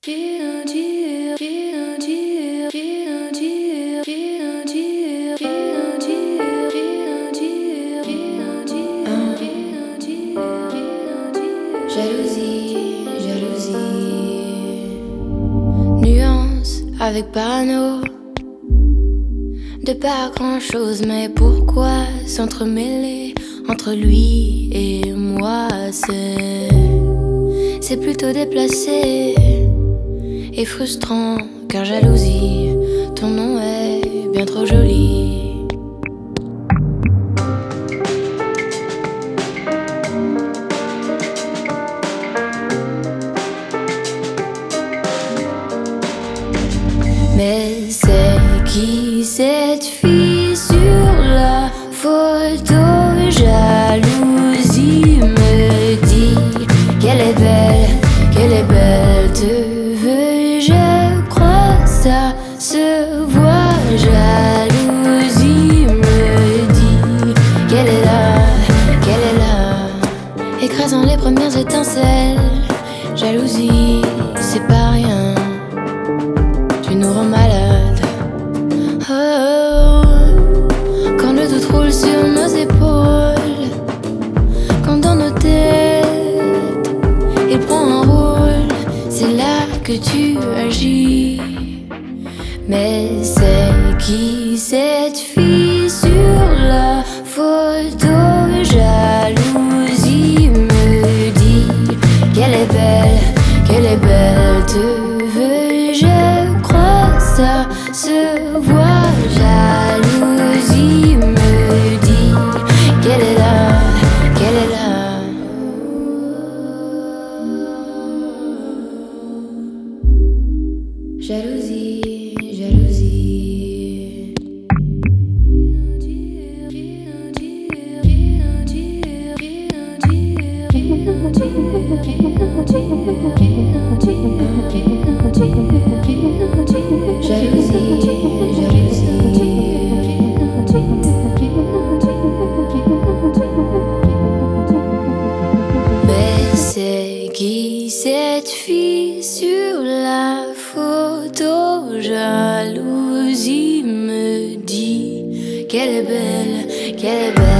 Jalousie, jalousie. Nuance avec parano. De pas grand chose, mais pourquoi s'entremêler entre lui et moi? C'est plutôt déplacé et frustrant, car jalousie, ton nom est bien trop joli. Mais c'est qui cette fille sur la photo? Jalousie me dit qu'elle est belle, te veux, je crois, ça se voit. Jalousie me dit qu'elle est là, écrasant les premières étincelles. Jalousie, c'est pas rien, tu nous rends malade. Oh, quand le doute roule sur nos épaules, quand dans nos têtes il prend un rôle, c'est là que tu agis. Mais c'est qui cette fille sur la photo? Jalousie me dit qu'elle est belle, te veux, je crois, ça se voit. Jalousie me dit qu'elle est là. Jalousie, jalousie. Mais c'est qui cette fille sur la photo? Jalousie me dit qu'elle est belle,